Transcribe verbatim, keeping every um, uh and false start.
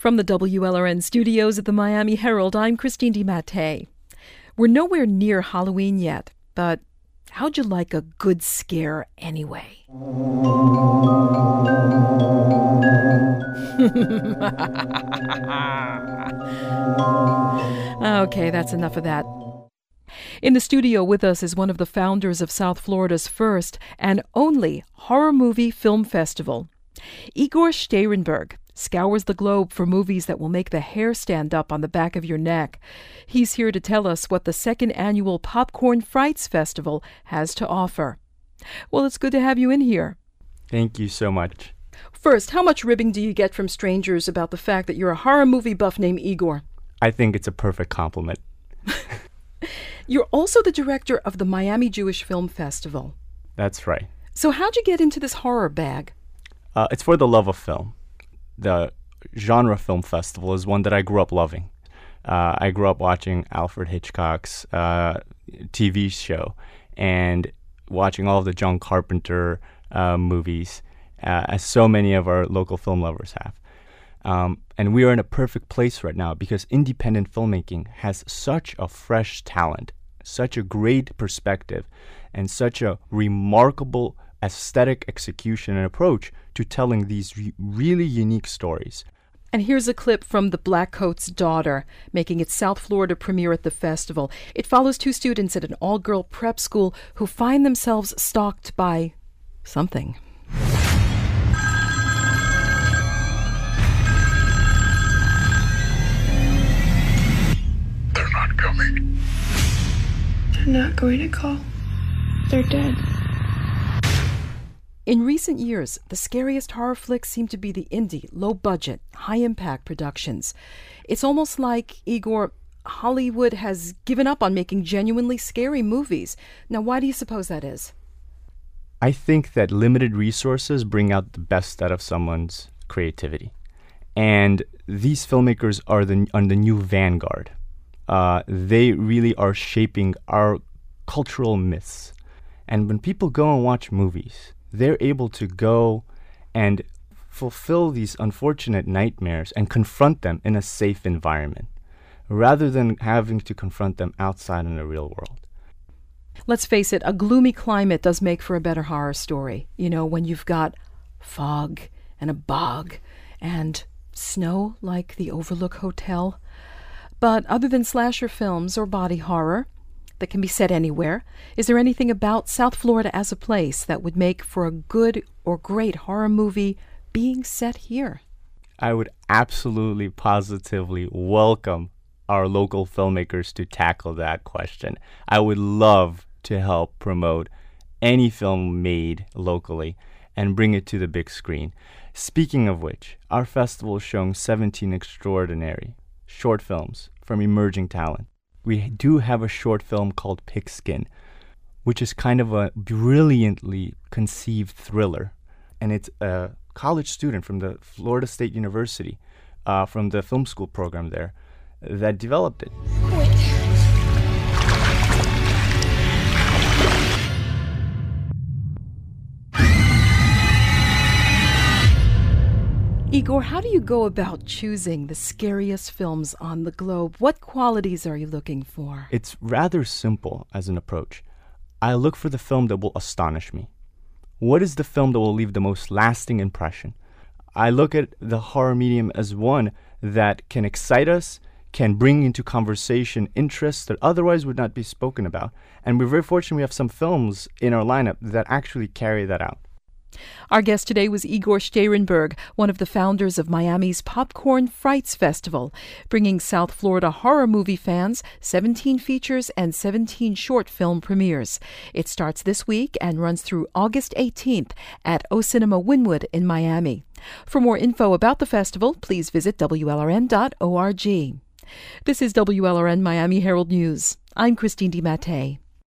From the W L R N studios at the Miami Herald, I'm Christine DiMattei. We're nowhere near Halloween yet, but how'd you like a good scare anyway? Okay, that's enough of that. In the studio with us is one of the founders of South Florida's first and only horror movie film festival. Igor Stierenberg scours the globe for movies that will make the hair stand up on the back of your neck. He's here to tell us what the second annual Popcorn Frights Festival has to offer. Well, it's good to have you in here. Thank you so much. First, how much ribbing do you get from strangers about the fact that you're a horror movie buff named Igor? I think it's a perfect compliment. You're also the director of the Miami Jewish Film Festival. That's right. So how'd you get into this horror bag? Uh, it's for the love of film. The genre film festival is one that I grew up loving. Uh, I grew up watching Alfred Hitchcock's uh, T V show and watching all of the John Carpenter uh, movies, uh, as so many of our local film lovers have. Um, and we are in a perfect place right now because independent filmmaking has such a fresh talent, such a great perspective, and such a remarkable aesthetic execution and approach to telling these re- really unique stories. And here's a clip from The Black Coat's Daughter, making its South Florida premiere at the festival. It follows two students at an all-girl prep school who find themselves stalked by something. They're not coming. They're not going to call. They're dead. In recent years, the scariest horror flicks seem to be the indie, low-budget, high-impact productions. It's almost like, Igor, Hollywood has given up on making genuinely scary movies. Now, why do you suppose that is? I think that limited resources bring out the best out of someone's creativity. And these filmmakers are the, are the new vanguard. Uh, they really are shaping our cultural myths. And when people go and watch movies, they're able to go and fulfill these unfortunate nightmares and confront them in a safe environment, rather than having to confront them outside in the real world. Let's face it, a gloomy climate does make for a better horror story. You know, when you've got fog and a bog and snow like the Overlook Hotel. But other than slasher films or body horror that can be set anywhere, is there anything about South Florida as a place that would make for a good or great horror movie being set here? I would absolutely, positively welcome our local filmmakers to tackle that question. I would love to help promote any film made locally and bring it to the big screen. Speaking of which, our festival is showing seventeen extraordinary short films from emerging talent. We do have a short film called Pigskin, which is kind of a brilliantly conceived thriller. And it's a college student from the Florida State University, uh, from the film school program there, that developed it. Wait. Igor, how do you go about choosing the scariest films on the globe? What qualities are you looking for? It's rather simple as an approach. I look for the film that will astonish me. What is the film that will leave the most lasting impression? I look at the horror medium as one that can excite us, can bring into conversation interests that otherwise would not be spoken about. And we're very fortunate we have some films in our lineup that actually carry that out. Our guest today was Igor Stierenberg, one of the founders of Miami's Popcorn Frights Festival, bringing South Florida horror movie fans seventeen features and seventeen short film premieres. It starts this week and runs through August eighteenth at O Cinema Wynwood in Miami. For more info about the festival, please visit W L R N dot org. This is W L R N Miami Herald News. I'm Christine DiMattei.